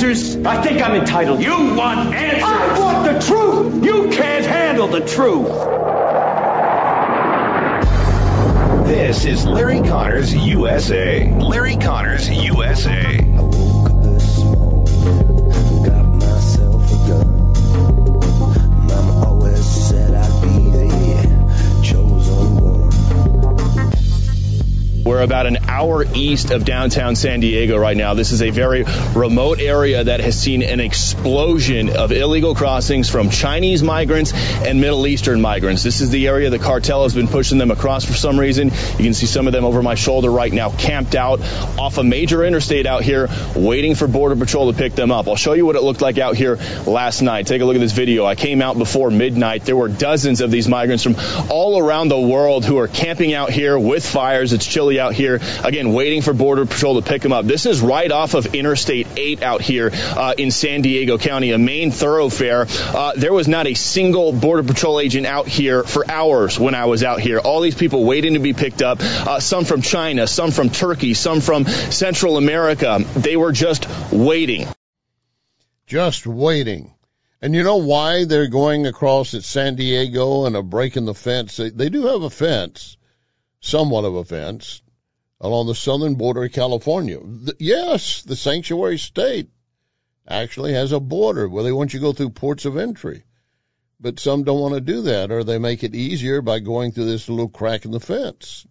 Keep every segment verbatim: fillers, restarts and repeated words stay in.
answers? I think I'm entitled. You want answers? I want the truth. You can't handle the truth. This is Larry Connors U S A. Larry Connors U S A. I woke up this morning, got myself a gun. Mama always said I'd be the chosen one. We're about an hour east of downtown San Diego right now. This is a very remote area that has seen an explosion of illegal crossings from Chinese migrants and Middle Eastern migrants. This is the area the cartel has been pushing them across for some reason. You can see some of them over my shoulder right now, camped out off a major interstate out here, waiting for Border Patrol to pick them up. I'll show you what it looked like out here last night. Take a look at this video. I came out before midnight. There were dozens of these migrants from all around the world who are camping out here with fires. It's chilly out here, again, waiting for Border Patrol to pick them up. This is right off of Interstate eight out here uh, in San Diego County, a main thoroughfare. Uh, there was not a single Border Patrol agent out here for hours when I was out here. All these people waiting to be picked up, uh, some from China, some from Turkey, some from Central America. They were just waiting. Just waiting. And you know why they're going across at San Diego and are breaking the fence? They, they do have a fence, somewhat of a fence, along the southern border of California. The, yes, the sanctuary state actually has a border where they want you to go through ports of entry. But some don't want to do that, or they make it easier by going through this little crack in the fence.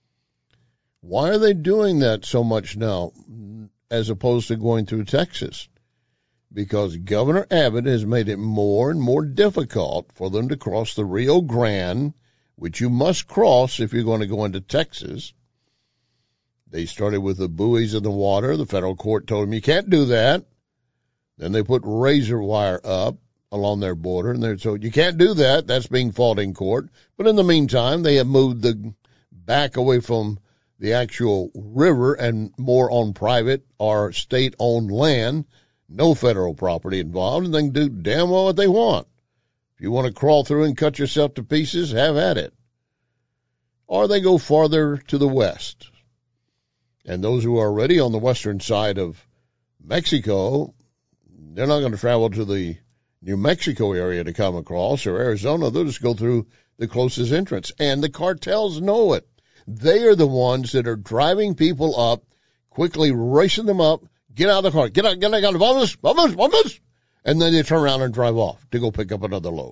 Why are they doing that so much now as opposed to going through Texas? Because Governor Abbott has made it more and more difficult for them to cross the Rio Grande, which you must cross if you're going to go into Texas. They started with the buoys in the water. The federal court told them you can't do that. Then they put razor wire up along their border, and they're told you can't do that. That's being fought in court. But in the meantime, they have moved the back away from the actual river and more on private or state-owned land, no federal property involved, and they can do damn well what they want. If you want to crawl through and cut yourself to pieces, have at it. Or they go farther to the west. And those who are already on the western side of Mexico, they're not going to travel to the New Mexico area to come across, or Arizona. They'll just go through the closest entrance. And the cartels know it. They are the ones that are driving people up, quickly racing them up. Get out of the car. Get out, get out, vamos, vamos, vamos. And then they turn around and drive off to go pick up another load.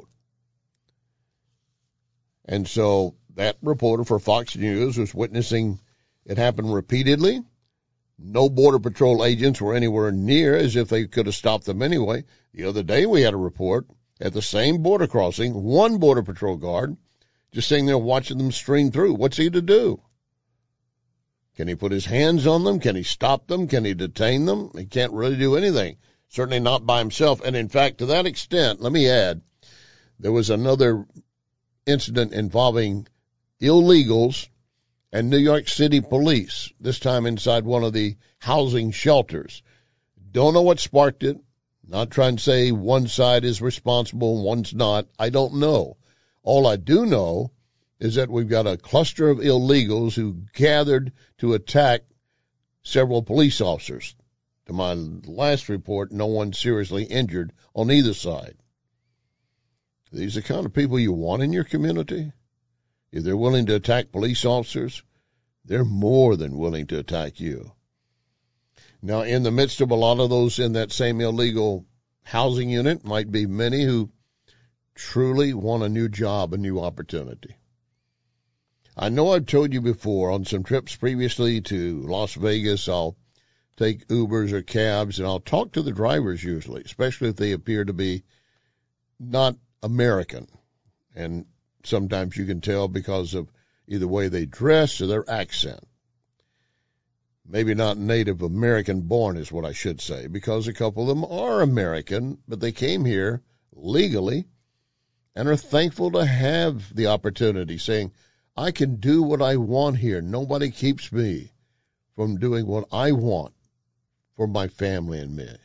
And so that reporter for Fox News was witnessing it happen repeatedly. No Border Patrol agents were anywhere near, as if they could have stopped them anyway. The other day we had a report at the same border crossing, one Border Patrol guard just sitting there watching them stream through. What's he to do? Can he put his hands on them? Can he stop them? Can he detain them? He can't really do anything, certainly not by himself. And in fact, to that extent, let me add, there was another incident involving illegals and New York City police, this time inside one of the housing shelters. Don't know what sparked it. Not trying to say one side is responsible and one's not. I don't know. All I do know is that we've got a cluster of illegals who gathered to attack several police officers. To my last report, no one seriously injured on either side. These are the kind of people you want in your community. If they're willing to attack police officers, they're more than willing to attack you. Now, in the midst of a lot of those in that same illegal housing unit might be many who truly want a new job, a new opportunity. I know I've told you before on some trips previously to Las Vegas, I'll take Ubers or cabs, and I'll talk to the drivers usually, especially if they appear to be not American. And sometimes you can tell because of either the way they dress or their accent. Maybe not Native American born is what I should say, because a couple of them are American, but they came here legally and are thankful to have the opportunity, saying, I can do what I want here. Nobody keeps me from doing what I want for my family and me.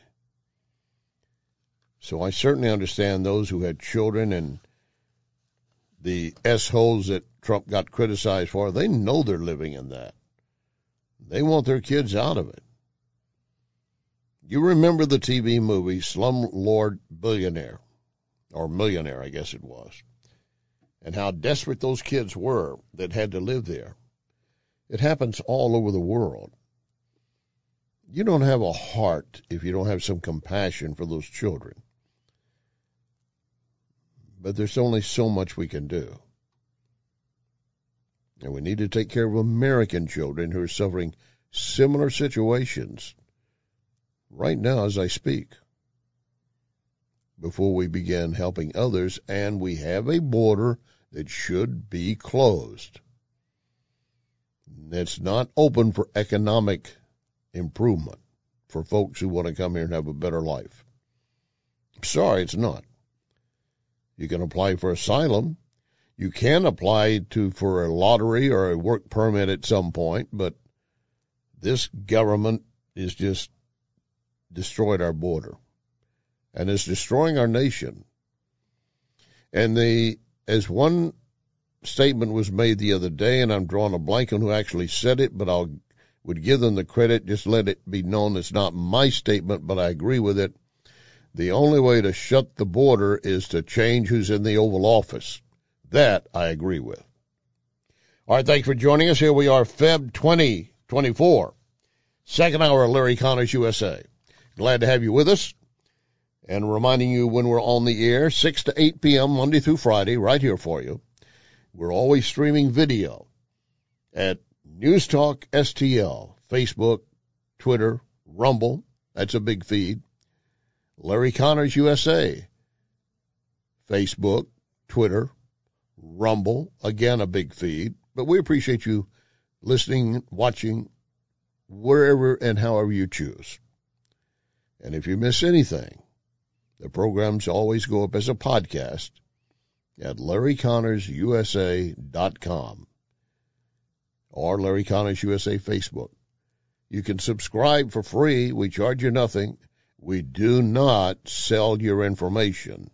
So I certainly understand those who had children and the S-holes that Trump got criticized for. They know they're living in that. They want their kids out of it. You remember the T V movie Slumlord Billionaire, or Millionaire, I guess it was, and how desperate those kids were that had to live there. It happens all over the world. You don't have a heart if you don't have some compassion for those children. But there's only so much we can do. And we need to take care of American children who are suffering similar situations right now as I speak, before we begin helping others, and we have a border that should be closed. It's not open for economic improvement for folks who want to come here and have a better life. I'm sorry, it's not. You can apply for asylum. You can apply to for a lottery or a work permit at some point, but this government is just destroyed our border and is destroying our nation. And the, as one statement was made the other day, and I'm drawing a blank on who actually said it, but I would give them the credit, just let it be known it's not my statement, but I agree with it. The only way to shut the border is to change who's in the Oval Office. That I agree with. All right, thanks for joining us. Here we are, February twenty twenty-four, second hour of Larry Connors U S A. Glad to have you with us, and reminding you when we're on the air, six to eight p.m. Monday through Friday, right here for you. We're always streaming video at News Talk S T L, Facebook, Twitter, Rumble. That's a big feed. Larry Connors U S A, Facebook, Twitter, Rumble, again a big feed. But we appreciate you listening, watching, wherever and however you choose. And if you miss anything, the programs always go up as a podcast at Larry Connors U S A dot com or Larry Connors U S A Facebook. You can subscribe for free. We charge you nothing. We do not sell your information,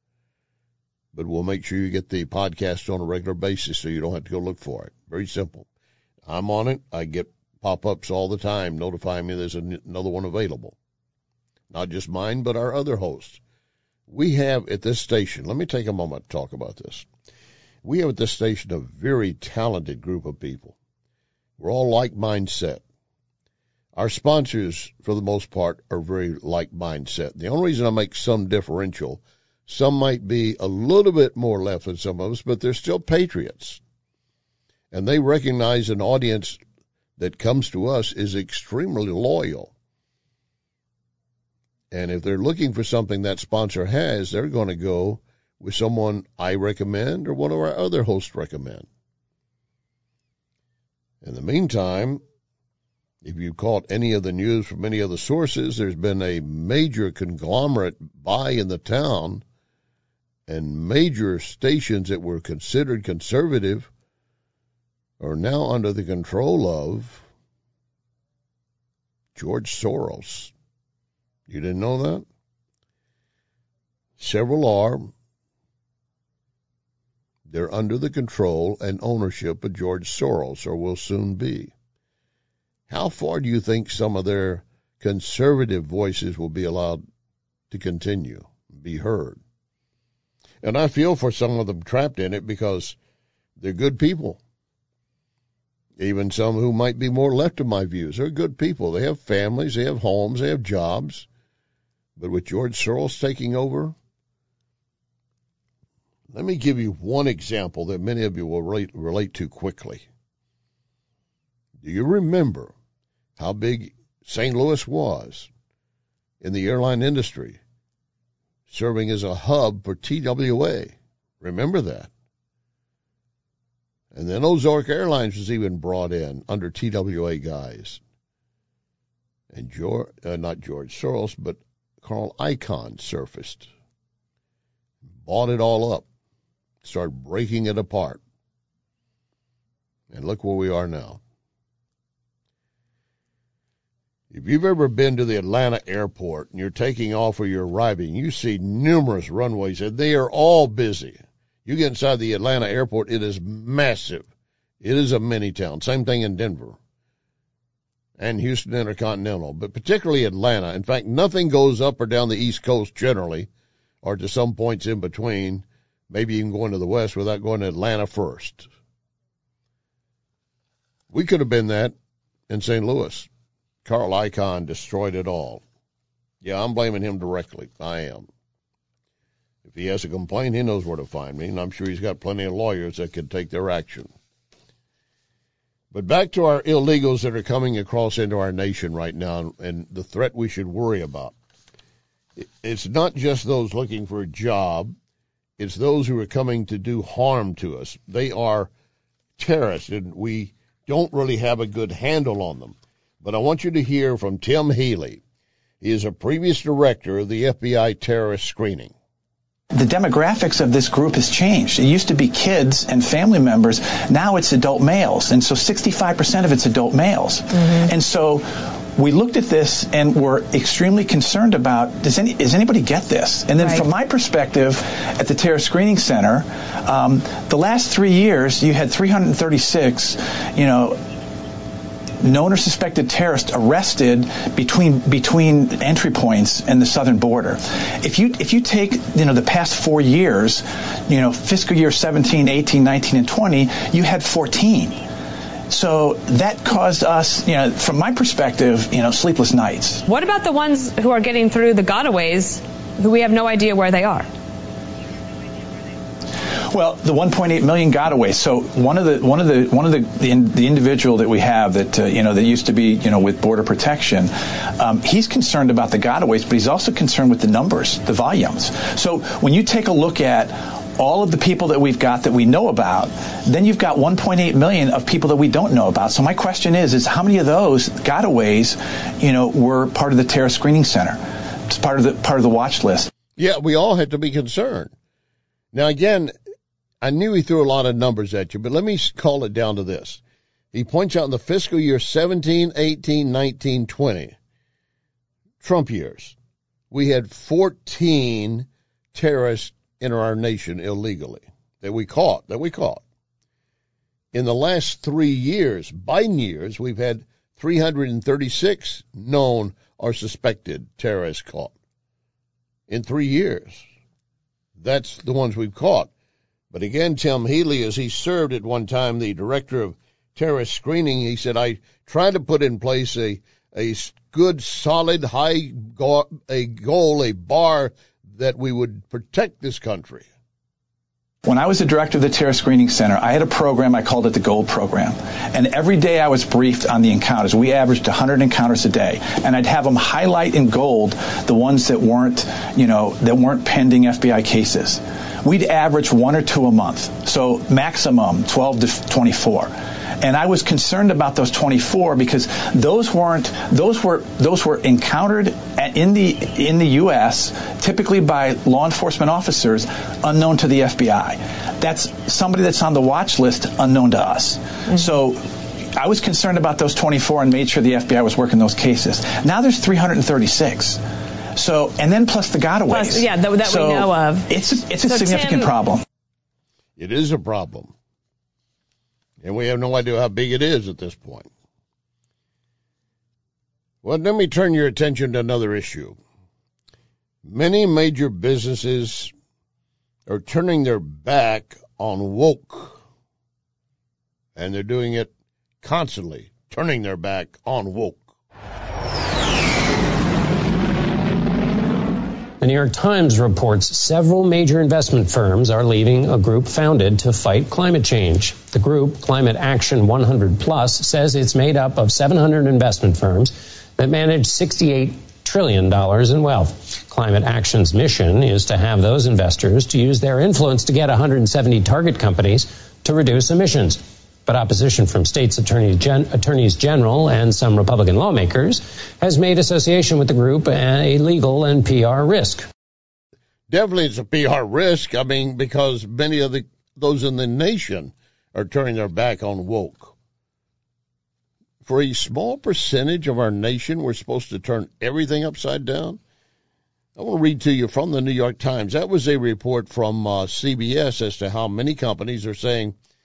but we'll make sure you get the podcast on a regular basis so you don't have to go look for it. Very simple. I'm on it. I get pop-ups all the time notifying me there's another one available. Not just mine, but our other hosts. We have at this station, let me take a moment to talk about this. We have at this station a very talented group of people. We're all like mindset. Our sponsors, for the most part, are very like mindset. The only reason I make some differential, some might be a little bit more left than some of us, but they're still patriots. And they recognize an audience that comes to us is extremely loyal. And if they're looking for something that sponsor has, they're going to go with someone I recommend or one of our other hosts recommend. In the meantime, if you caught any of the news from any other sources, there's been a major conglomerate buy in the town, and major stations that were considered conservative are now under the control of George Soros. You didn't know that? Several are. They're under the control and ownership of George Soros, or will soon be. How far do you think some of their conservative voices will be allowed to continue, be heard? And I feel for some of them trapped in it because they're good people. Even some who might be more left of my views are good people. They have families, they have homes, they have jobs. But with George Soros taking over, let me give you one example that many of you will relate, relate to quickly. Do you remember how big Saint Louis was in the airline industry, serving as a hub for T W A? Remember that? And then Ozark Airlines was even brought in under T W A guys. And George, uh, not George Soros, but Carl Icahn surfaced, bought it all up, started breaking it apart. And look where we are now. If you've ever been to the Atlanta airport and you're taking off or you're arriving, you see numerous runways, and they are all busy. You get inside the Atlanta airport, it is massive. It is a mini town. Same thing in Denver. and Houston Intercontinental, but particularly Atlanta. In fact, nothing goes up or down the East Coast generally, or to some points in between, maybe even going to the West without going to Atlanta first. We could have been that in Saint Louis. Carl Icahn destroyed it all. Yeah, I'm blaming him directly. I am. If he has a complaint, he knows where to find me, and I'm sure he's got plenty of lawyers that could take their action. But back to our illegals that are coming across into our nation right now and the threat we should worry about. It's not just those looking for a job. It's those who are coming to do harm to us. They are terrorists, and we don't really have a good handle on them. But I want you to hear from Tim Healy. He is a previous director of the F B I terrorist screening. The demographics of this group has changed. It used to be kids and family members. Now it's adult males. And so sixty-five percent of it's adult males. Mm-hmm. And so we looked at this and were extremely concerned about, does, any, does anybody get this? And then right. From my perspective at the Terror Screening Center, um, the last three years you had three hundred thirty-six, you know, known or suspected terrorists arrested between between entry points and the southern border. If you if you take you know the past four years, you know fiscal year seventeen, eighteen, nineteen, and twenty, you had fourteen. So that caused us, you know, from my perspective, you know, sleepless nights. What about the ones who are getting through the gotaways, who we have no idea where they are? Well, the one point eight million gotaways. So one of the one of the one of the the, in, the individual that we have that uh, you know that used to be you know with Border Protection, um, he's concerned about the gotaways, but he's also concerned with the numbers, the volumes. So when you take a look at all of the people that we've got that we know about, then you've got one point eight million of people that we don't know about. So my question is, is how many of those gotaways, you know, were part of the Terror Screening Center? It's part of the part of the watch list. Yeah, we all had to be concerned. Now again, I knew he threw a lot of numbers at you, but let me call it down to this. He points out in the fiscal year seventeen, eighteen, nineteen, twenty, Trump years, we had fourteen terrorists enter our nation illegally that we caught, that we caught. In the last three years, Biden years, we've had three hundred thirty-six known or suspected terrorists caught. In three years. That's the ones we've caught. But again, Tim Healy, as he served at one time the director of terrorist screening, he said, I tried to put in place a a good, solid, high go- a goal, a bar that we would protect this country. When I was the director of the Terror Screening Center, I had a program, I called it the GOLD program. And every day I was briefed on the encounters. We averaged one hundred encounters a day. And I'd have them highlight in gold the ones that weren't, you know, that weren't pending F B I cases. We'd average one or two a month. So maximum twelve to twenty-four. And I was concerned about those twenty-four because those weren't those were those were encountered in the in the U S typically by law enforcement officers unknown to the F B I. That's somebody that's on the watch list unknown to us. Mm-hmm. So I was concerned about those twenty-four and made sure the F B I was working those cases. Now there's three hundred thirty-six. So and then plus the gotaways. Plus, yeah, that, that so we know of. It's a, it's a so significant Tim, problem. It is a problem. And we have no idea how big it is at this point. Well, let me turn your attention to another issue. Many major businesses are turning their back on woke. And they're doing it constantly, turning their back on woke. The New York Times reports several major investment firms are leaving a group founded to fight climate change. The group, Climate Action one hundred plus, says it's made up of seven hundred investment firms that manage sixty-eight trillion dollars in wealth. Climate Action's mission is to have those investors to use their influence to get one hundred seventy target companies to reduce emissions. But opposition from states' attorney gen- attorneys general and some Republican lawmakers has made association with the group a legal and P R risk. Definitely it's a P R risk. I mean, because many of the those in the nation are turning their back on woke. For a small percentage of our nation, we're supposed to turn everything upside down. I want to read to you from the New York Times. That was a report from uh, C B S as to how many companies are saying,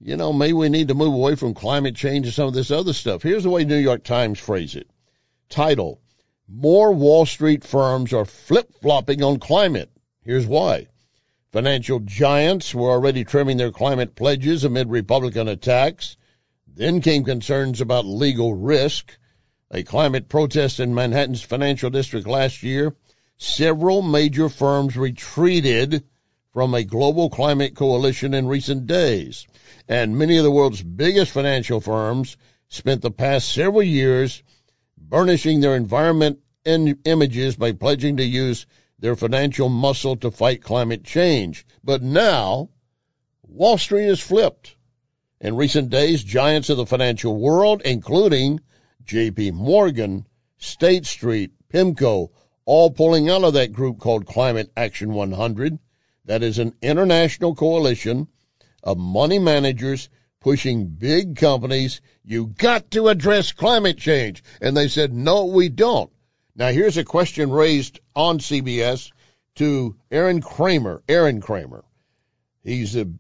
you know, maybe we need to move away from climate change and some of this other stuff. Here's the way New York Times phrase it. Title, more Wall Street firms are flip-flopping on climate. Here's why. Financial giants were already trimming their climate pledges amid Republican attacks. Then came concerns about legal risk. A climate protest in Manhattan's financial district last year. Several major firms retreated from a global climate coalition in recent days. And many of the world's biggest financial firms spent the past several years burnishing their environment in images by pledging to use their financial muscle to fight climate change. But now, Wall Street has flipped. In recent days, giants of the financial world, including J P Morgan, State Street, PIMCO, all pulling out of that group called Climate Action one hundred. That is an international coalition of money managers pushing big companies. You got to address climate change. And they said, no, we don't. Now, here's a question raised on C B S to Aaron Kramer. Aaron Kramer. He's a,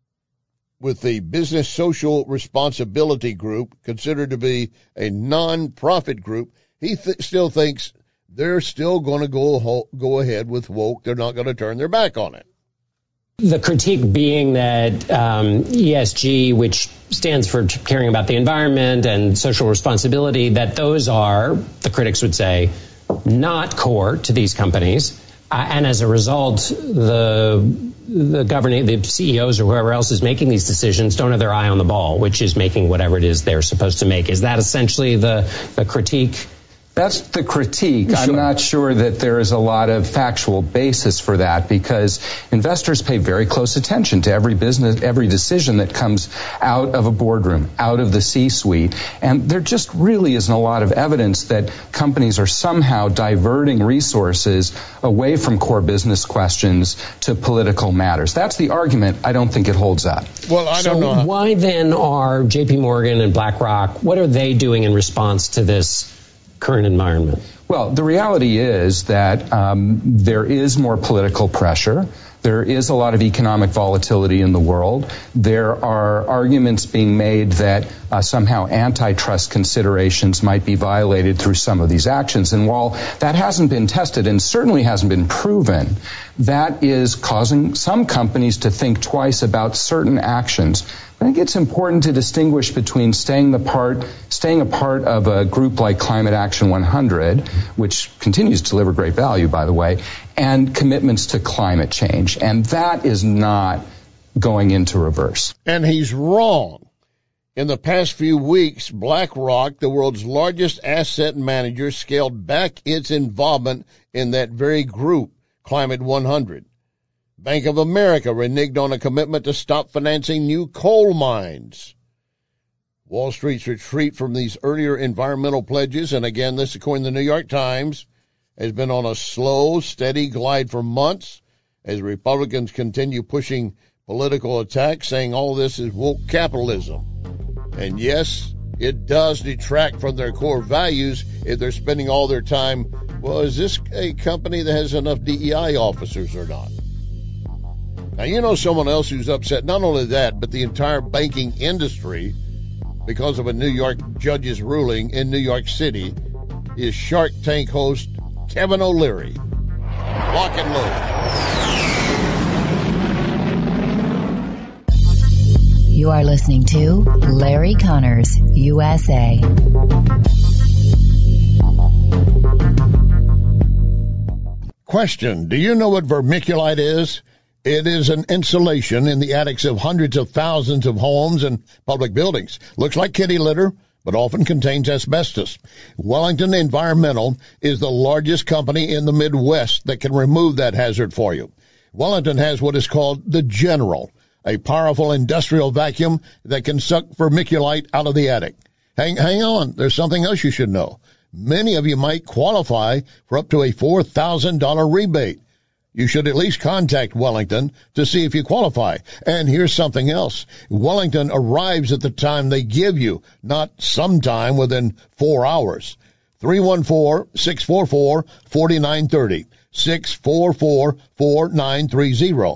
with the Business Social Responsibility Group, considered to be a non-profit group. He th- still thinks they're still going to go ho- go ahead with woke. They're not going to turn their back on it. The critique being that um, E S G, which stands for caring about the environment and social responsibility, that those are, the critics would say, not core to these companies. Uh, and as a result, the the governing, the C E Os or whoever else is making these decisions don't have their eye on the ball, which is making whatever it is they're supposed to make. Is that essentially the, the critique? That's the critique. Sure. I'm not sure that there is a lot of factual basis for that, because investors pay very close attention to every business, every decision that comes out of a boardroom, out of the C-suite. And there just really isn't a lot of evidence that companies are somehow diverting resources away from core business questions to political matters. That's the argument. I don't think it holds up. Well, I so don't know. Why then are J P Morgan and BlackRock, what are they doing in response to this current environment? Well, the reality is that um, there is more political pressure. There is a lot of economic volatility in the world. There are arguments being made that uh, somehow antitrust considerations might be violated through some of these actions. And while that hasn't been tested and certainly hasn't been proven, that is causing some companies to think twice about certain actions. I think it's important to distinguish between staying the part, staying a part of a group like Climate Action one hundred, which continues to deliver great value, by the way, and commitments to climate change. And that is not going into reverse. And he's wrong. In the past few weeks, BlackRock, the world's largest asset manager, scaled back its involvement in that very group, Climate one hundred. Bank of America reneged on a commitment to stop financing new coal mines. Wall Street's retreat from these earlier environmental pledges, and again, this according to the New York Times, has been on a slow, steady glide for months as Republicans continue pushing political attacks, saying all this is woke capitalism. And yes, it does detract from their core values if they're spending all their time, well, is this a company that has enough D E I officers or not? Now, you know someone else who's upset, not only that, but the entire banking industry, because of a New York judge's ruling in New York City, is Shark Tank host Kevin O'Leary. Lock and load. You are listening to Larry Connors, U S A. Question, do you know what vermiculite is? It is an insulation in the attics of hundreds of thousands of homes and public buildings. Looks like kitty litter, but often contains asbestos. Wellington Environmental is the largest company in the Midwest that can remove that hazard for you. Wellington has what is called the General, a powerful industrial vacuum that can suck vermiculite out of the attic. Hang, hang on, there's something else you should know. Many of you might qualify for up to a four thousand dollars rebate. You should at least contact Wellington to see if you qualify. And here's something else. Wellington arrives at the time they give you, not sometime within four hours. three one four, six four four, four nine three zero. six four four, four nine three zero.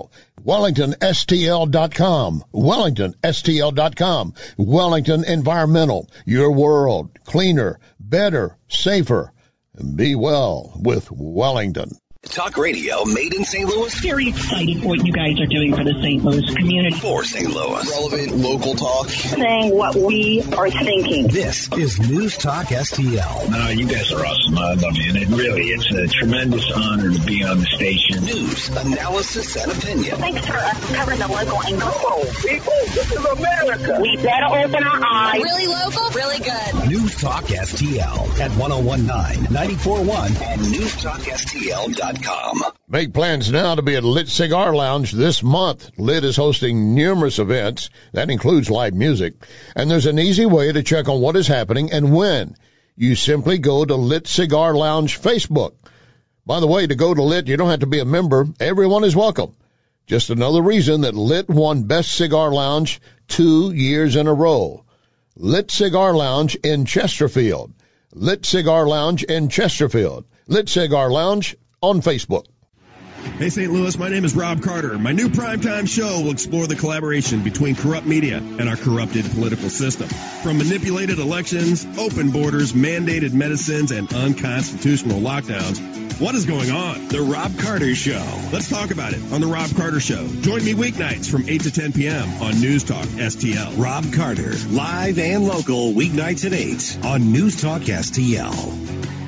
Wellington S T L dot com. Wellington S T L dot com. Wellington Environmental. Your world. Cleaner, better, safer. Be well with Wellington. Talk radio made in Saint Louis. Very excited for what you guys are doing for the Saint Louis community. For Saint Louis. Relevant local talk. Saying what we are thinking. This is News Talk S T L. No, you guys are awesome. I love you. And it really, it's a tremendous honor to be on the station. News, analysis, and opinion. Thanks for us covering the local angle. Oh, people, this is America. We better open our eyes. Really local, really good. News Talk S T L at one oh one nine, ninety-four point one and news talk S T L dot com. Make plans now to be at Lit Cigar Lounge this month. Lit is hosting numerous events. That includes live music. And there's an easy way to check on what is happening and when. You simply go to Lit Cigar Lounge Facebook. By the way, to go to Lit, you don't have to be a member. Everyone is welcome. Just another reason that Lit won Best Cigar Lounge two years in a row. Lit Cigar Lounge in Chesterfield. Lit Cigar Lounge in Chesterfield. Lit Cigar Lounge on Facebook. Hey, Saint Louis, my name is Rob Carter. My new primetime show will explore the collaboration between corrupt media and our corrupted political system. From manipulated elections, open borders, mandated medicines, and unconstitutional lockdowns, what is going on? The Rob Carter Show. Let's talk about it on The Rob Carter Show. Join me weeknights from eight to ten p.m. on News Talk S T L. Rob Carter, live and local, weeknights at eight on News Talk S T L.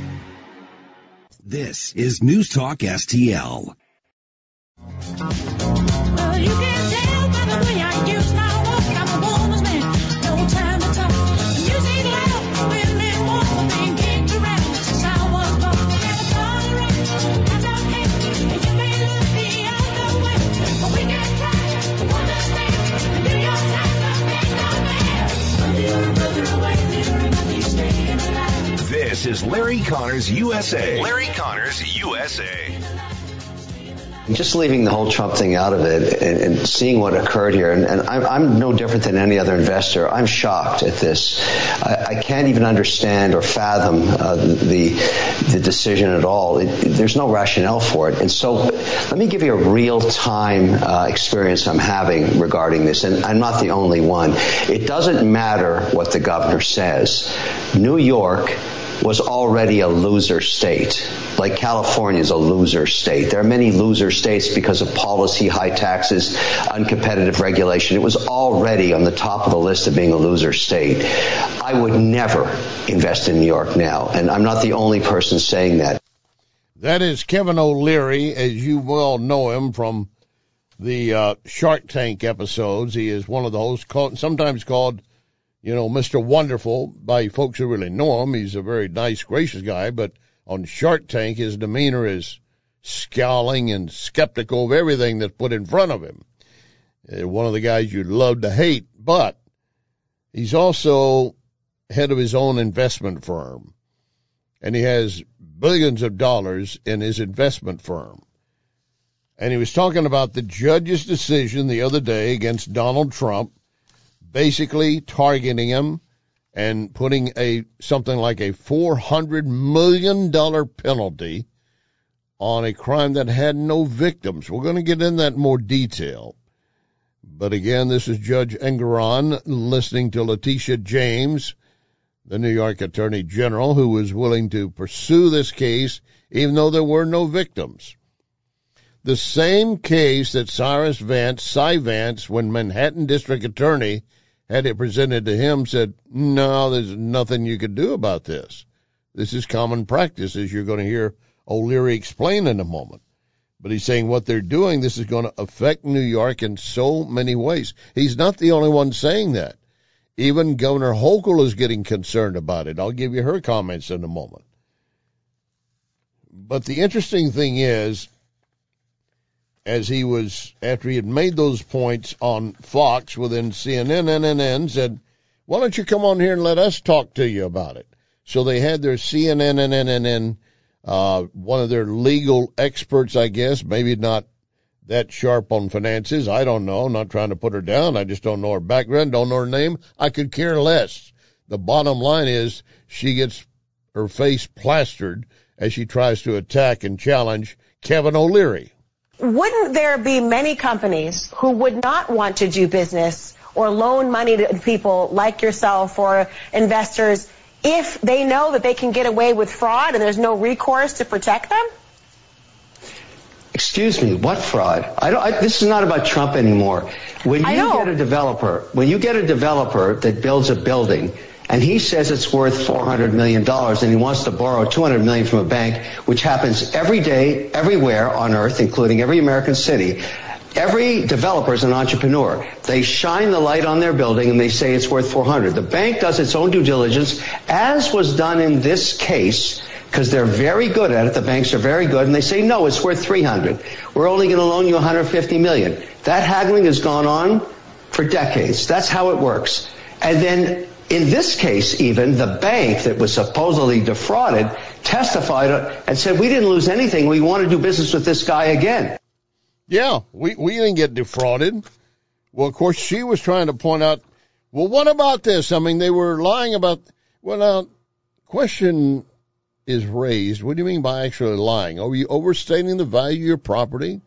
This is News Talk S T L. Well, you can tell by the way I use my walk, I'm a woman's man, no time to talk. The music loud, women walk, being kicked around since I was born. Never tolerate, I don't hate, and you may look the other way, but we can try to understand and do your time to make no man. A little further away, there nothing staying alive. This is Larry Connors U S A. Larry Connors U S A. Just leaving the whole Trump thing out of it and, and seeing what occurred here, and, and I'm, I'm no different than any other investor. I'm shocked at this. I, I can't even understand or fathom uh, the the decision at all. It, it, there's no rationale for it. And so let me give you a real-time uh, experience I'm having regarding this, and I'm not the only one. It doesn't matter what the governor says. New York was already a loser state, like California is a loser state. There are many loser states because of policy, high taxes, uncompetitive regulation. It was already on the top of the list of being a loser state. I would never invest in New York now, and I'm not the only person saying that. That is Kevin O'Leary, as you well know him from the uh, Shark Tank episodes. He is one of the hosts, called, sometimes called You know, Mister Wonderful, by folks who really know him. He's a very nice, gracious guy, but on Shark Tank, his demeanor is scowling and skeptical of everything that's put in front of him. Uh, one of the guys you'd love to hate, but he's also head of his own investment firm, and he has billions of dollars in his investment firm. And he was talking about the judge's decision the other day against Donald Trump, basically targeting him and putting a something like a four hundred million dollars penalty on a crime that had no victims. We're going to get in that in more detail. But again, this is Judge Engoron listening to Letitia James, the New York Attorney General, who was willing to pursue this case even though there were no victims. The same case that Cyrus Vance, Cy Vance, when Manhattan District Attorney had it presented to him, said, no, there's nothing you could do about this. This is common practice, as you're going to hear O'Leary explain in a moment. But he's saying what they're doing, this is going to affect New York in so many ways. He's not the only one saying that. Even Governor Hochul is getting concerned about it. I'll give you her comments in a moment. But the interesting thing is, as he was, after he had made those points on Fox within C N N, N N N said, why don't you come on here and let us talk to you about it? So they had their C N N and N N N, uh, one of their legal experts, I guess, maybe not that sharp on finances. I don't know. I'm not trying to put her down. I just don't know her background, don't know her name. I could care less. The bottom line is she gets her face plastered as she tries to attack and challenge Kevin O'Leary. Wouldn't there be many companies who would not want to do business or loan money to people like yourself or investors if they know that they can get away with fraud and there's no recourse to protect them? Excuse me, what fraud? I don't, I, this is not about Trump anymore. When you get a developer, when you get a developer that builds a building and he says it's worth four hundred million dollars and he wants to borrow two hundred million dollars from a bank, which happens every day, everywhere on earth, including every American city, every developer is an entrepreneur. They shine the light on their building and they say it's worth four hundred. The bank does its own due diligence, as was done in this case, because they're very good at it. The banks are very good, and they say, no, it's worth three hundred. We're only going to loan you one hundred fifty million dollars. That haggling has gone on for decades. That's how it works. And then in this case, even, the bank that was supposedly defrauded testified and said, we didn't lose anything. We want to do business with this guy again. Yeah, we, we didn't get defrauded. Well, of course, she was trying to point out, well, what about this? I mean, they were lying about, well, now, question is raised. What do you mean by actually lying? Are you overstating the value of your property?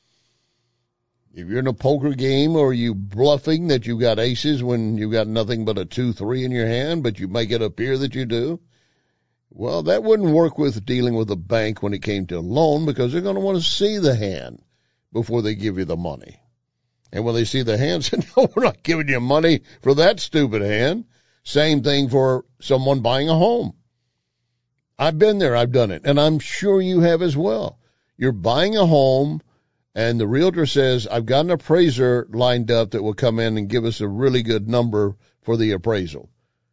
If you're in a poker game, or are you bluffing that you got aces when you got nothing but a two three in your hand, but you make it appear that you do? Well, that wouldn't work with dealing with a bank when it came to a loan, because they're going to want to see the hand before they give you the money. And when they see the hand, say, no, we're not giving you money for that stupid hand. Same thing for someone buying a home. I've been there. I've done it. And I'm sure you have as well. You're buying a home, and the realtor says, I've got an appraiser lined up that will come in and give us a really good number for the appraisal.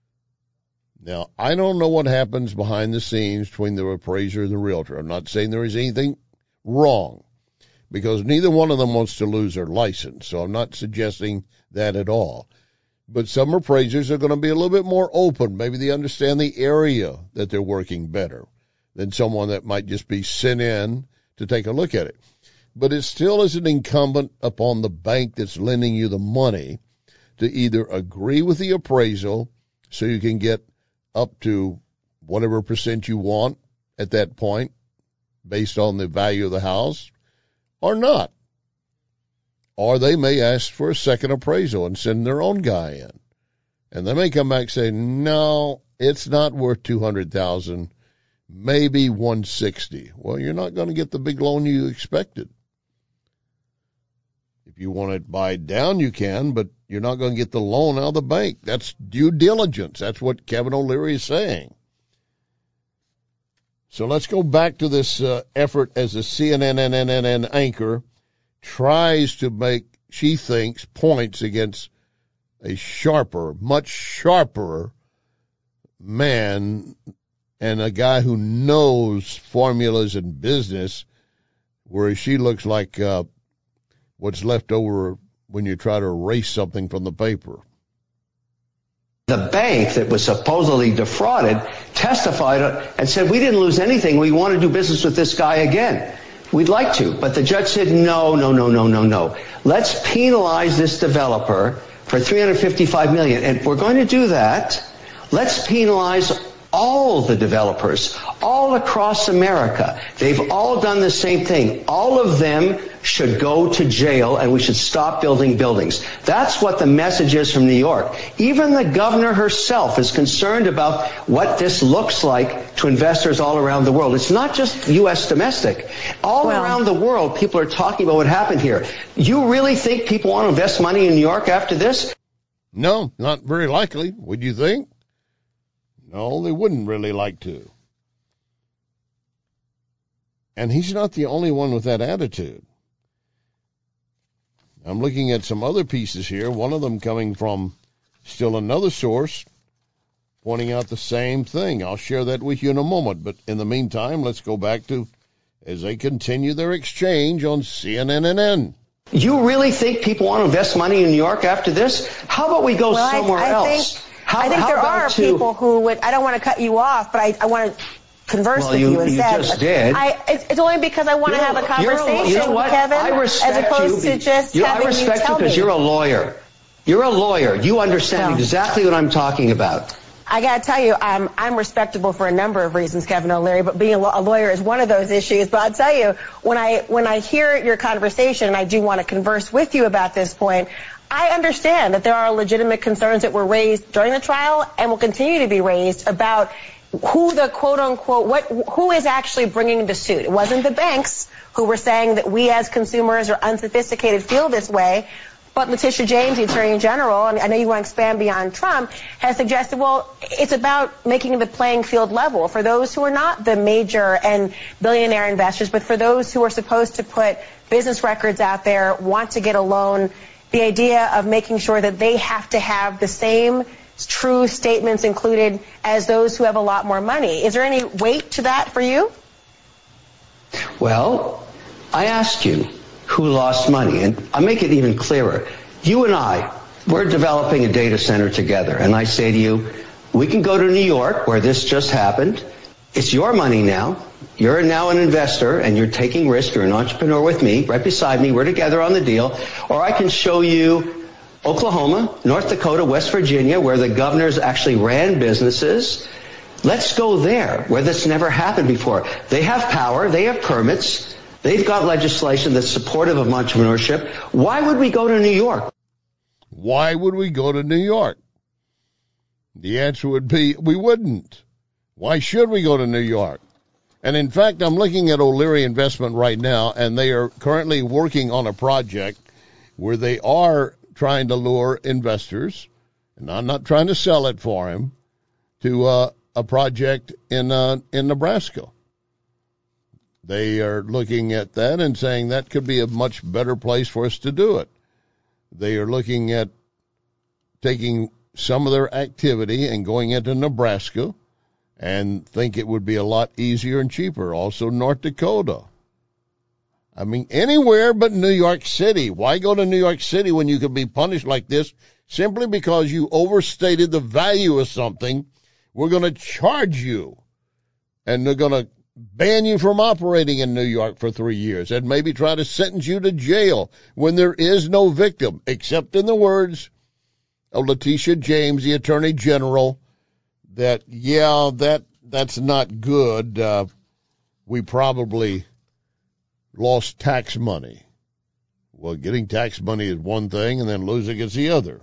Now, I don't know what happens behind the scenes between the appraiser and the realtor. I'm not saying there is anything wrong, because neither one of them wants to lose their license. So I'm not suggesting that at all. But some appraisers are going to be a little bit more open. Maybe they understand the area that they're working better than someone that might just be sent in to take a look at it. But it still is an incumbent upon the bank that's lending you the money to either agree with the appraisal so you can get up to whatever percent you want at that point based on the value of the house, or not. Or they may ask for a second appraisal and send their own guy in. And they may come back and say, no, it's not worth two hundred thousand dollars, maybe one hundred sixty thousand dollars. Well, you're not going to get the big loan you expected. If you want to buy it down, you can, but you're not going to get the loan out of the bank. That's due diligence. That's what Kevin O'Leary is saying. So let's go back to this uh, effort as a C N N anchor tries to make, she thinks, points against a sharper, much sharper man and a guy who knows formulas in business, whereas she looks like uh, what's left over when you try to erase something from the paper. The bank that was supposedly defrauded testified and said, we didn't lose anything. We want to do business with this guy again. We'd like to. But the judge said, no, no, no, no, no, no. Let's penalize this developer for three hundred fifty-five million dollars. And if we're going to do that, let's penalize all the developers all across America. They've all done the same thing. All of them should go to jail, and we should stop building buildings. That's what the message is from New York. Even the governor herself is concerned about what this looks like to investors all around the world. It's not just U S domestic. All well, around the world, people are talking about what happened here. You really think people want to invest money in New York after this? No, not very likely. Would you think? No, they wouldn't really like to. And he's not the only one with that attitude. I'm looking at some other pieces here, one of them coming from still another source, pointing out the same thing. I'll share that with you in a moment. But in the meantime, let's go back to, as they continue their exchange on C N N. You really think people want to invest money in New York after this? How about we go well, somewhere I, I else? Think, how, I think how there are to, people who would, I don't want to cut you off, but I, I want to converse well, with you, you instead. You just did. I, it's, it's only because I want to have a conversation, you know what? Kevin, I respect as opposed you, to just you, having I respect you tell you because me. you're a lawyer. You're a lawyer. You understand no. exactly what I'm talking about. I got to tell you, um, I'm respectable for a number of reasons, Kevin O'Leary, but being a, law- a lawyer is one of those issues. But I'll tell you, when I when I hear your conversation, and I do want to converse with you about this point, I understand that there are legitimate concerns that were raised during the trial and will continue to be raised about who the quote-unquote, what, who is actually bringing the suit. It wasn't the banks who were saying that we as consumers or unsophisticated feel this way. But Letitia James, the Attorney General, and I know you want to expand beyond Trump, has suggested, well, it's about making the playing field level for those who are not the major and billionaire investors, but for those who are supposed to put business records out there, want to get a loan, the idea of making sure that they have to have the same true statements included as those who have a lot more money. Is there any weight to that for you? Well, I asked you who lost money, and I'll make it even clearer. You and I, we're developing a data center together, and I say to you, we can go to New York, where this just happened. It's your money now. You're now an investor, and you're taking risk. You're an entrepreneur with me, right beside me. We're together on the deal. Or I can show you Oklahoma, North Dakota, West Virginia, where the governors actually ran businesses. Let's go there, where this never happened before. They have power. They have permits. They've got legislation that's supportive of entrepreneurship. Why would we go to New York? Why would we go to New York? The answer would be we wouldn't. Why should we go to New York? And in fact, I'm looking at O'Leary Investment right now, and they are currently working on a project where they are trying to lure investors, and I'm not trying to sell it for him, to uh, a project in uh, in Nebraska. They are looking at that and saying that could be a much better place for us to do it. They are looking at taking some of their activity and going into Nebraska and think it would be a lot easier and cheaper. Also North Dakota. I mean, anywhere but New York City. Why go to New York City when you could be punished like this simply because you overstated the value of something? We're going to charge you, and they're going to ban you from operating in New York for three years and maybe try to sentence you to jail when there is no victim, except in the words of Letitia James, the Attorney General, that, yeah, that that's not good. Uh, we probably lost tax money. Well, getting tax money is one thing, and then losing is the other.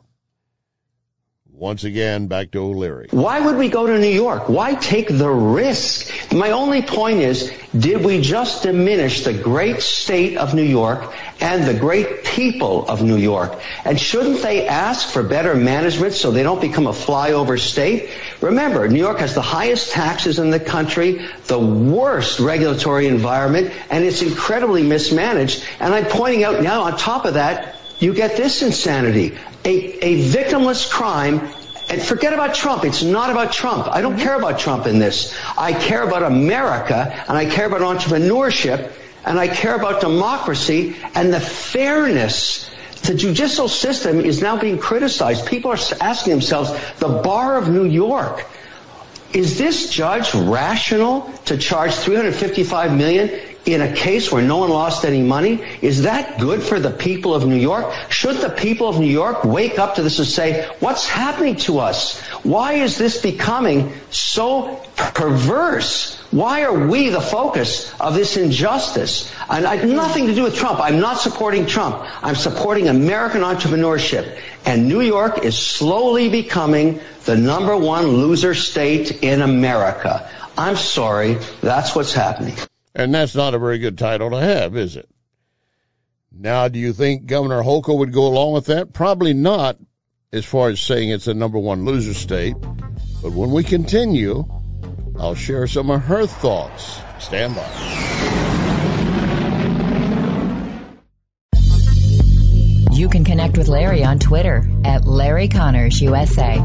Once again, back to O'Leary. Why would we go to New York? Why take the risk? My only point is, did we just diminish the great state of New York and the great people of New York? And shouldn't they ask for better management so they don't become a flyover state? Remember, New York has the highest taxes in the country, the worst regulatory environment, and it's incredibly mismanaged. And I'm pointing out now, on top of that, you get this insanity. A, a victimless crime, and forget about Trump. It's not about Trump. I don't care about Trump in this. I care about America, and I care about entrepreneurship, and I care about democracy and the fairness. The judicial system is now being criticized. People are asking themselves, the bar of New York, is this judge rational to charge three hundred fifty-five million dollars in a case where no one lost any money? Is that good for the people of New York? Should the people of New York wake up to this and say, what's happening to us? Why is this becoming so perverse? Why are we the focus of this injustice? And I have nothing to do with Trump. I'm not supporting Trump. I'm supporting American entrepreneurship. And New York is slowly becoming the number one loser state in America. I'm sorry. That's what's happening. And that's not a very good title to have, is it? Now, do you think Governor Hochul would go along with that? Probably not, as far as saying it's the number one loser state. But when we continue, I'll share some of her thoughts. Stand by. You can connect with Larry on Twitter at Larry Connors U S A.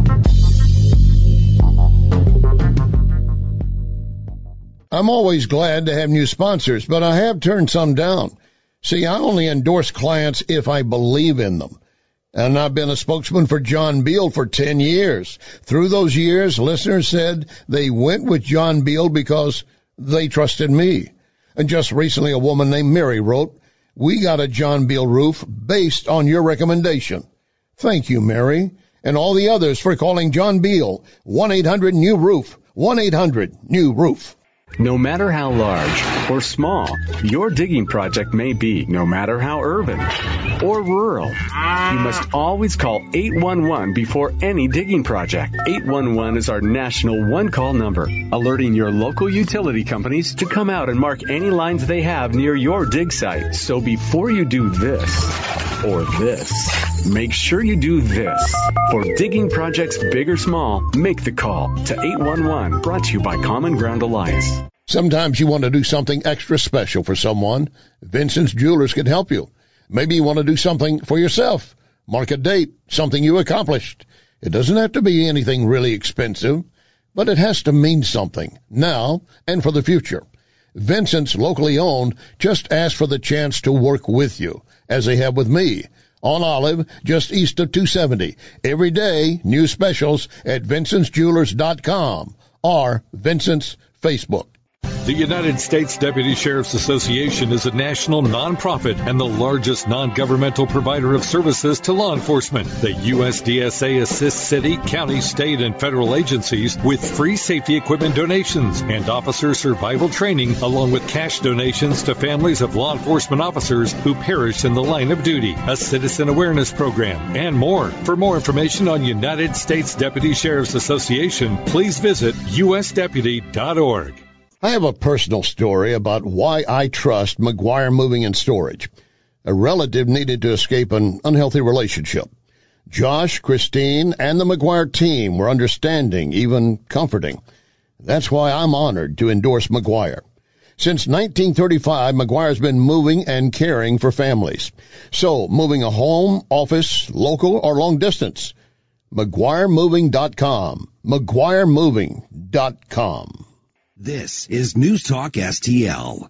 I'm always glad to have new sponsors, but I have turned some down. See, I only endorse clients if I believe in them. And I've been a spokesman for John Beal for ten years. Through those years, listeners said they went with John Beal because they trusted me. And just recently, a woman named Mary wrote, "We got a John Beal roof based on your recommendation." Thank you, Mary. and all the others for calling John Beal, one eight hundred new roof, one eight hundred new roof. No matter how large or small your digging project may be, no matter how urban or rural, you must always call eight one one before any digging project. eight one one is our national one-call number, alerting your local utility companies to come out and mark any lines they have near your dig site. So before you do this or this, make sure you do this. For digging projects big or small, make the call to eight one one, brought to you by Common Ground Alliance. Sometimes you want to do something extra special for someone. Vincent's Jewelers can help you. Maybe you want to do something for yourself. Mark a date, something you accomplished. It doesn't have to be anything really expensive, but it has to mean something now and for the future. Vincent's, locally owned, just ask for the chance to work with you, as they have with me. On Olive, just east of two seventy. Every day, new specials at Vincent's Jewelers dot com or Vincent's Facebook. The United States Deputy Sheriff's Association is a national nonprofit and the largest non-governmental provider of services to law enforcement. The U S D S A assists city, county, state, and federal agencies with free safety equipment donations and officer survival training, along with cash donations to families of law enforcement officers who perished in the line of duty, a citizen awareness program, and more. For more information on United States Deputy Sheriff's Association, please visit U S deputy dot org. I have a personal story about why I trust McGuire Moving and Storage. A relative needed to escape an unhealthy relationship. Josh, Christine, and the McGuire team were understanding, even comforting. That's why I'm honored to endorse McGuire. Since nineteen thirty-five, McGuire's been moving and caring for families. So, moving a home, office, local, or long distance, McGuire Moving dot com. McGuire Moving dot com. This is News Talk S T L.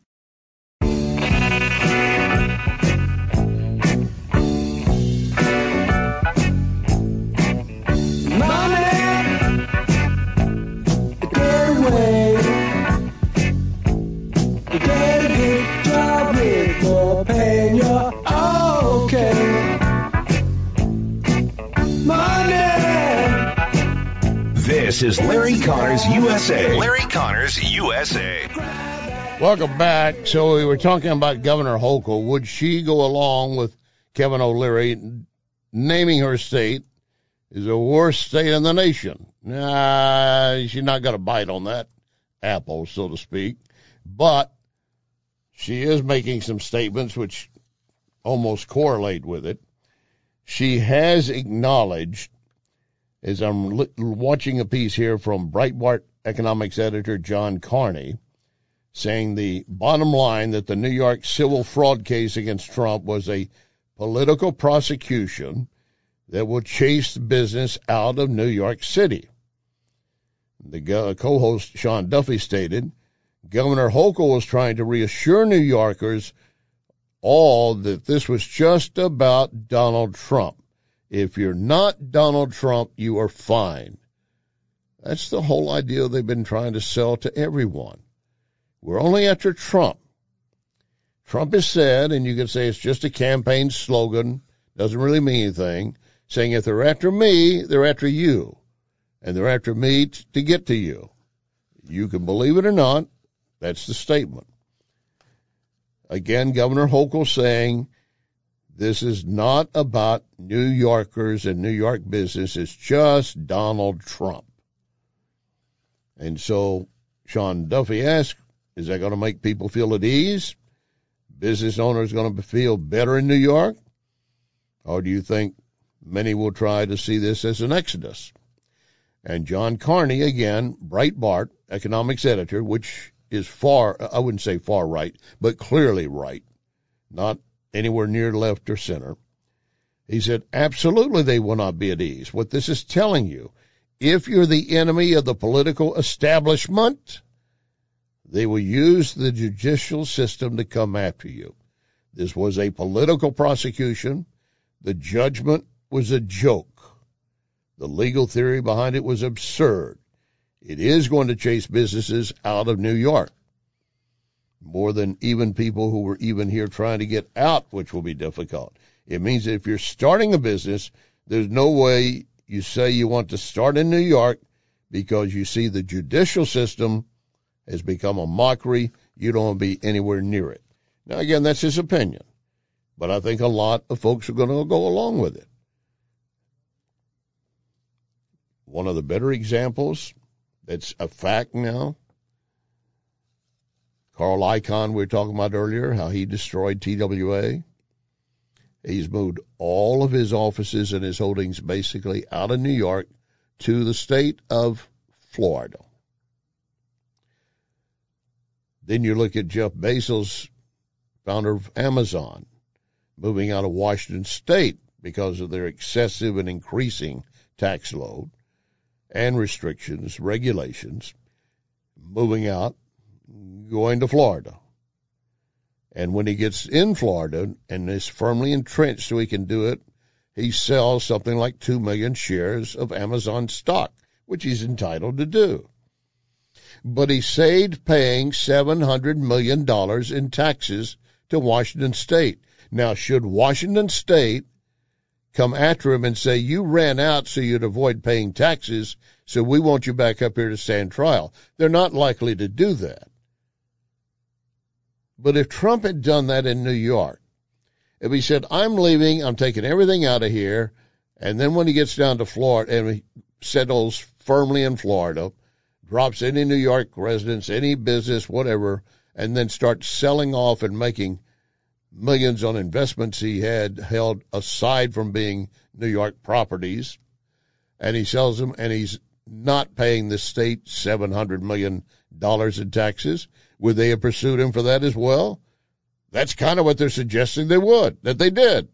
This is Larry Connors U S A. Larry Connors U S A. Welcome back. So we were talking about Governor Hochul. Would she go along with Kevin O'Leary naming her state is the worst state in the nation? Nah, she's not going to bite on that apple, so to speak. But she is making some statements which almost correlate with it. She has acknowledged, as I'm li- watching a piece here from Breitbart economics editor John Carney, saying the bottom line that the New York civil fraud case against Trump was a political prosecution that will chase business out of New York City. The go- co-host Sean Duffy stated, Governor Hochul was trying to reassure New Yorkers all that this was just about Donald Trump. If you're not Donald Trump, you are fine. That's the whole idea they've been trying to sell to everyone. We're only after Trump. Trump has said, and you can say it's just a campaign slogan, doesn't really mean anything, saying if they're after me, they're after you. And they're after me t- to get to you. You can believe it or not, that's the statement. Again, Governor Hochul saying, this is not about New Yorkers and New York business. It's just Donald Trump. And so Sean Duffy asked, is that going to make people feel at ease? Business owners going to feel better in New York? Or do you think many will try to see this as an exodus? And John Carney, again, Breitbart, economics editor, which is far, I wouldn't say far right, but clearly right, not anywhere near left or center. He said, absolutely they will not be at ease. What this is telling you, if you're the enemy of the political establishment, they will use the judicial system to come after you. This was a political prosecution. The judgment was a joke. The legal theory behind it was absurd. It is going to chase businesses out of New York, more than even people who were even here trying to get out, which will be difficult. It means that if you're starting a business, there's no way you say you want to start in New York because you see the judicial system has become a mockery. You don't want to be anywhere near it. Now, again, that's his opinion, but I think a lot of folks are going to go along with it. One of the better examples that's a fact now, Carl Icahn we were talking about earlier, how he destroyed T W A. He's moved all of his offices and his holdings basically out of New York to the state of Florida. Then you look at Jeff Bezos, founder of Amazon, moving out of Washington State because of their excessive and increasing tax load and restrictions, regulations, moving out, going to Florida. And when he gets in Florida and is firmly entrenched so he can do it, he sells something like two million shares of Amazon stock, which he's entitled to do. But he saved paying seven hundred million dollars in taxes to Washington State. Now, should Washington State come after him and say, you ran out so you'd avoid paying taxes, so we want you back up here to stand trial? They're not likely to do that. But if Trump had done that in New York, if he said, I'm leaving, I'm taking everything out of here, and then when he gets down to Florida and he settles firmly in Florida, drops any New York residents, any business, whatever, and then starts selling off and making millions on investments he had held aside from being New York properties, and he sells them, and he's not paying the state seven hundred million dollars in taxes, would they have pursued him for that as well? That's kind of what they're suggesting they would, that they did.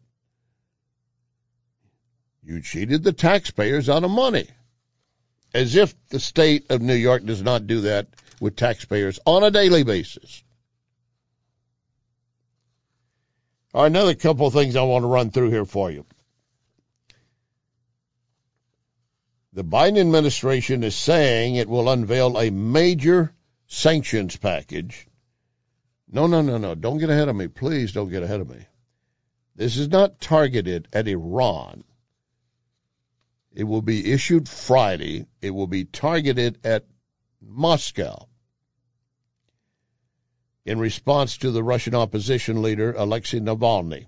You cheated the taxpayers out of money. As if the state of New York does not do that with taxpayers on a daily basis. All right, another couple of things I want to run through here for you. The Biden administration is saying it will unveil a major sanctions package. No, no, no, no. Don't get ahead of me. Please don't get ahead of me. This is not targeted at Iran. It will be issued Friday. It will be targeted at Moscow in response to the Russian opposition leader, Alexei Navalny.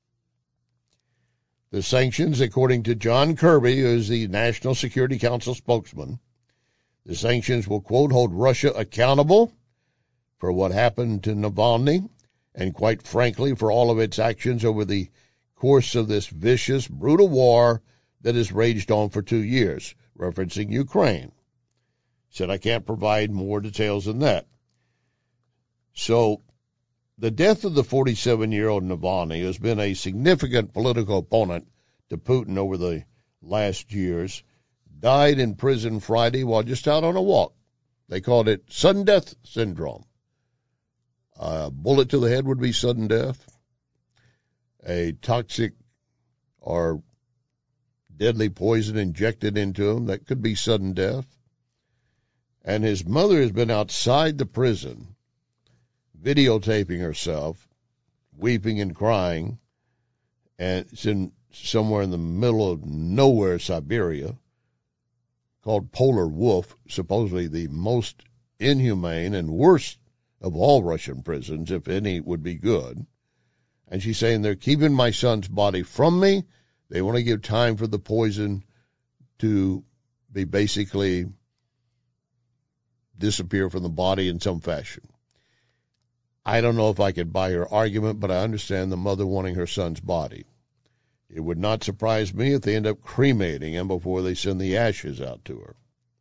The sanctions, according to John Kirby, who is the National Security Council spokesman, the sanctions will, quote, hold Russia accountable for what happened to Navalny and, quite frankly, for all of its actions over the course of this vicious, brutal war that has raged on for two years, referencing Ukraine. Said I can't provide more details than that. So the death of the forty-seven-year-old Navalny has been a significant political opponent to Putin over the last years. Died in prison Friday while just out on a walk. They called it sudden death syndrome. A bullet to the head would be sudden death. A toxic or deadly poison injected into him, that could be sudden death. And his mother has been outside the prison videotaping herself, weeping and crying, and it's in somewhere in the middle of nowhere, Siberia, called Polar Wolf, supposedly the most inhumane and worst of all Russian prisons, if any would be good. And she's saying they're keeping my son's body from me. They want to give time for the poison to be basically disappear from the body in some fashion. I don't know if I could buy her argument, but I understand the mother wanting her son's body. It would not surprise me if they end up cremating him before they send the ashes out to her.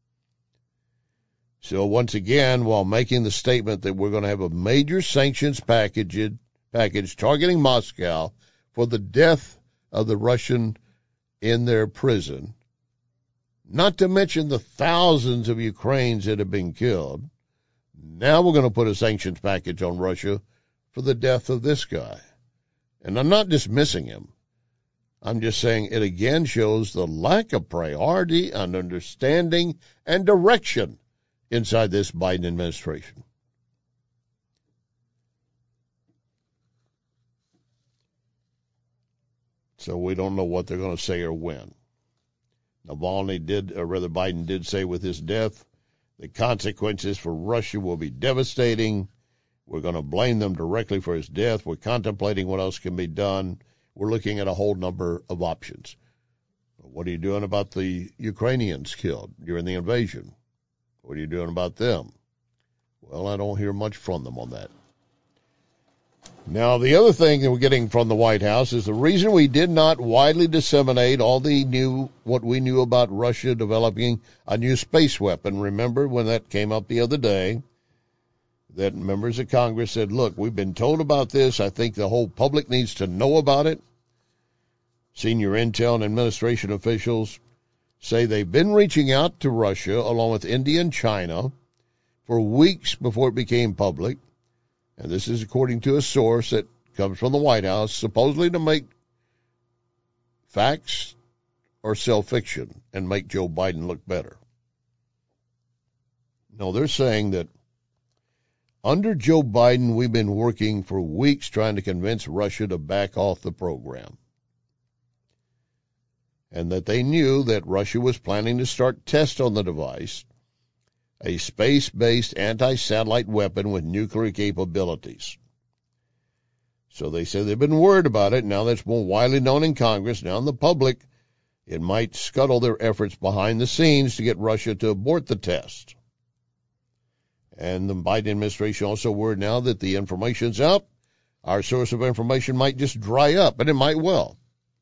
So once again, while making the statement that we're going to have a major sanctions package, package targeting Moscow for the death of the Russian in their prison, not to mention the thousands of Ukrainians that have been killed, now we're going to put a sanctions package on Russia for the death of this guy. And I'm not dismissing him. I'm just saying it again shows the lack of priority and understanding and direction inside this Biden administration. So we don't know what they're going to say or when. Navalny did, or rather Biden did say with his death, the consequences for Russia will be devastating. We're going to blame them directly for his death. We're contemplating what else can be done. We're looking at a whole number of options. What are you doing about the Ukrainians killed during the invasion? What are you doing about them? Well, I don't hear much from them on that. Now, the other thing that we're getting from the White House is the reason we did not widely disseminate all the new, what we knew about Russia developing a new space weapon. Remember when that came up the other day, that members of Congress said, look, we've been told about this. I think the whole public needs to know about it. Senior intel and administration officials say they've been reaching out to Russia along with India and China for weeks before it became public. And this is according to a source that comes from the White House, supposedly to make facts or sell fiction and make Joe Biden look better. No, they're saying that under Joe Biden, we've been working for weeks trying to convince Russia to back off the program. And that they knew that Russia was planning to start tests on the device, a space-based anti-satellite weapon with nuclear capabilities. So they say they've been worried about it. Now that's more widely known in Congress. Now in the public, it might scuttle their efforts behind the scenes to get Russia to abort the test. And the Biden administration also worried now that the information's out. Our source of information might just dry up, and it might well.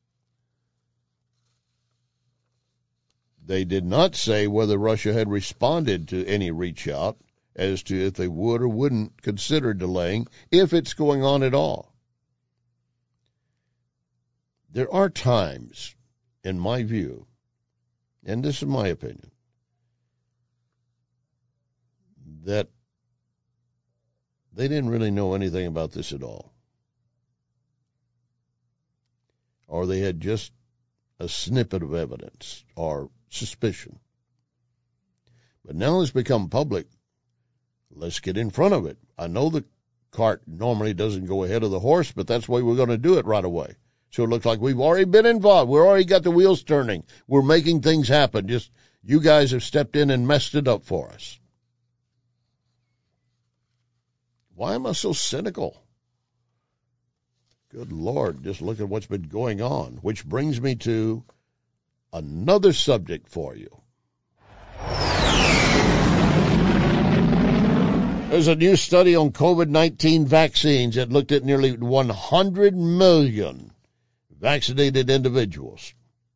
They did not say whether Russia had responded to any reach out as to if they would or wouldn't consider delaying, if it's going on at all. There are times, in my view, and this is my opinion, that they didn't really know anything about this at all. Or they had just a snippet of evidence or suspicion. But now it's become public. Let's get in front of it. I know the cart normally doesn't go ahead of the horse, but that's the way we're going to do it right away. So it looks like we've already been involved. We've already got the wheels turning. We're making things happen. Just you guys have stepped in and messed it up for us. Why am I so cynical? Good Lord, just look at what's been going on, which brings me to another subject for you. There's a new study on COVID nineteen vaccines that looked at nearly one hundred million vaccinated individuals.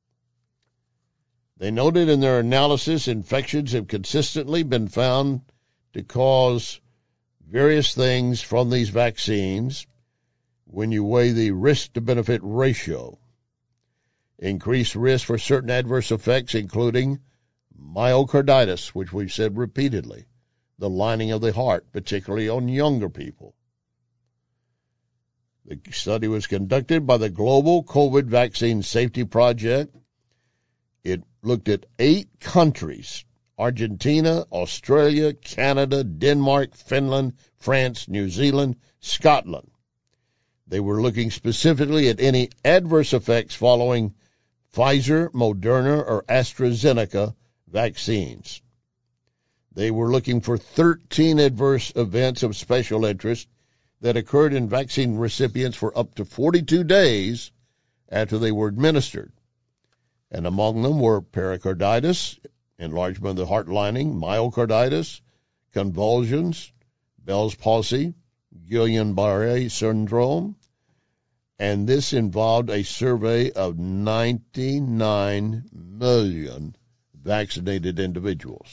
They noted in their analysis infections have consistently been found to cause various things from these vaccines when you weigh the risk-to-benefit ratio. Increased risk for certain adverse effects, including myocarditis, which we've said repeatedly, the lining of the heart, particularly on younger people. The study was conducted by the Global COVID Vaccine Safety Project. It looked at eight countries: Argentina, Australia, Canada, Denmark, Finland, France, New Zealand, Scotland. They were looking specifically at any adverse effects following Pfizer, Moderna, or AstraZeneca vaccines. They were looking for thirteen adverse events of special interest that occurred in vaccine recipients for up to forty-two days after they were administered. And among them were pericarditis, enlargement of the heart lining, myocarditis, convulsions, Bell's palsy, Guillain-Barré syndrome, and this involved a survey of ninety-nine million vaccinated individuals.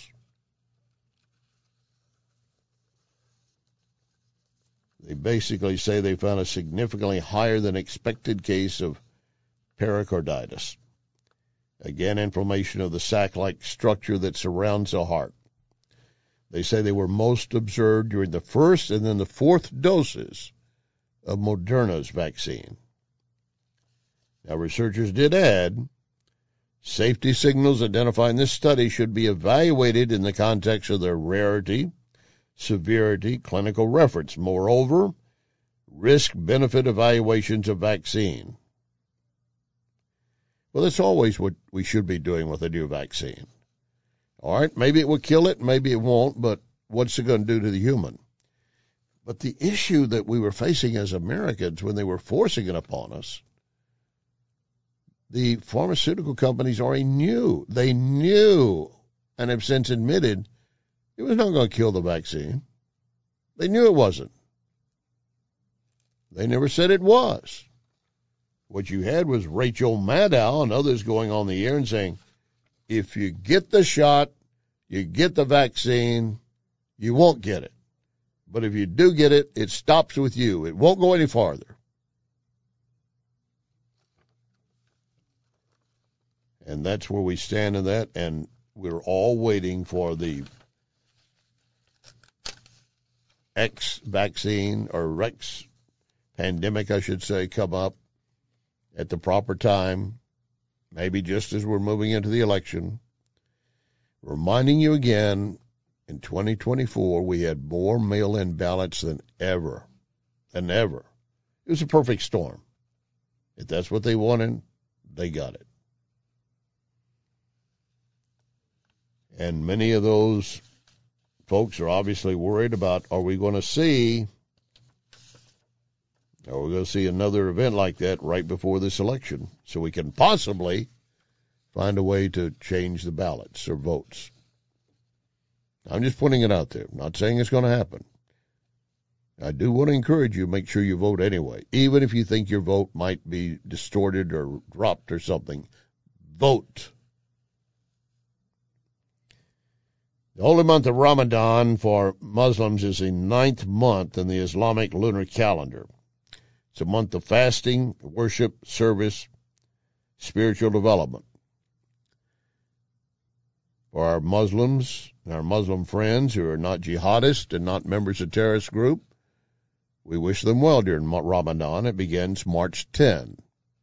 They basically say they found a significantly higher than expected case of pericarditis. Again, inflammation of the sac-like structure that surrounds the heart. They say they were most observed during the first and then the fourth doses of Moderna's vaccine. Now, researchers did add, safety signals identified in this study should be evaluated in the context of their rarity, severity, clinical reference. Moreover, risk-benefit evaluations of vaccine. Well, that's always what we should be doing with a new vaccine. All right, maybe it will kill it, maybe it won't, but what's it going to do to the human? But the issue that we were facing as Americans when they were forcing it upon us, the pharmaceutical companies already knew. They knew and have since admitted it was not going to kill the vaccine. They knew it wasn't. They never said it was. What you had was Rachel Maddow and others going on the air and saying, if you get the shot, you get the vaccine, you won't get it. But if you do get it, it stops with you. It won't go any farther. And that's where we stand in that, and we're all waiting for the X vaccine, or Rex pandemic, I should say, come up at the proper time, maybe just as we're moving into the election. Reminding you again, in twenty twenty-four, we had more mail-in ballots than ever, than ever. It was a perfect storm. If that's what they wanted, they got it. And many of those folks are obviously worried about, are we going to see, are we going to see another event like that right before this election so we can possibly find a way to change the ballots or votes? I'm just putting it out there. I'm not saying it's going to happen. I do want to encourage you, make sure you vote anyway. Even if you think your vote might be distorted or dropped or something, vote. The holy month of Ramadan for Muslims is the ninth month in the Islamic lunar calendar. It's a month of fasting, worship, service, spiritual development. For our Muslims and our Muslim friends who are not jihadists and not members of terrorist group, we wish them well during Ramadan. It begins March tenth.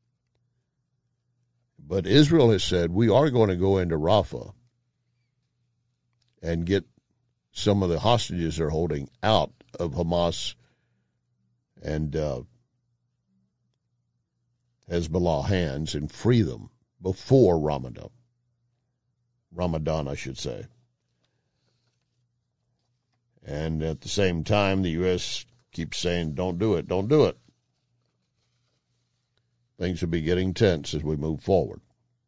But Israel has said we are going to go into Rafah and get some of the hostages they're holding out of Hamas and uh, Hezbollah hands and free them before Ramadan. Ramadan, I should say. And at the same time, the U S keeps saying, don't do it, don't do it. Things will be getting tense as we move forward.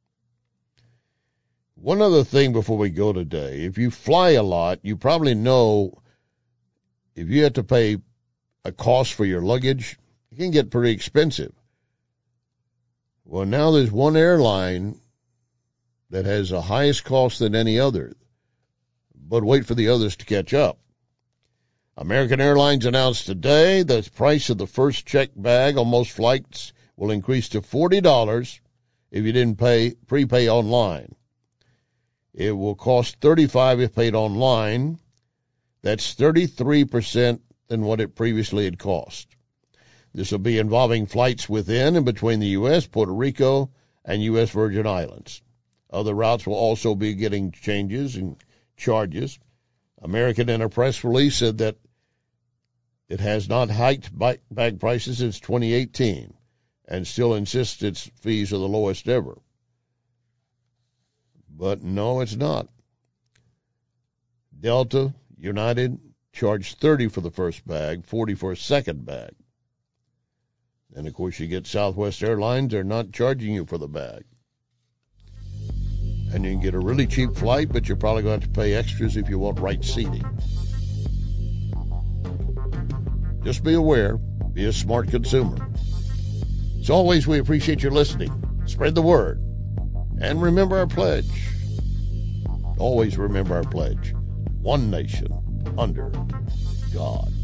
One other thing before we go today. If you fly a lot, you probably know if you have to pay a cost for your luggage, it can get pretty expensive. Well, now there's one airline that has the highest cost than any other, but wait for the others to catch up. American Airlines announced today the price of the first check bag on most flights will increase to forty dollars if you didn't pay prepay online. It will cost thirty-five dollars if paid online. That's thirty-three percent than what it previously had cost. This will be involving flights within and between the U S, Puerto Rico, and U S Virgin Islands. Other routes will also be getting changes and charges. American in a press release said that it has not hiked bag prices since twenty eighteen and still insists its fees are the lowest ever. But no, it's not. Delta, United charged thirty dollars for the first bag, forty dollars for a second bag. And, of course, you get Southwest Airlines, they're not charging you for the bag. And you can get a really cheap flight, but you're probably going to have to pay extras if you want right seating. Just be aware. Be a smart consumer. As always, we appreciate your listening. Spread the word. And remember our pledge. Always remember our pledge. One nation under God.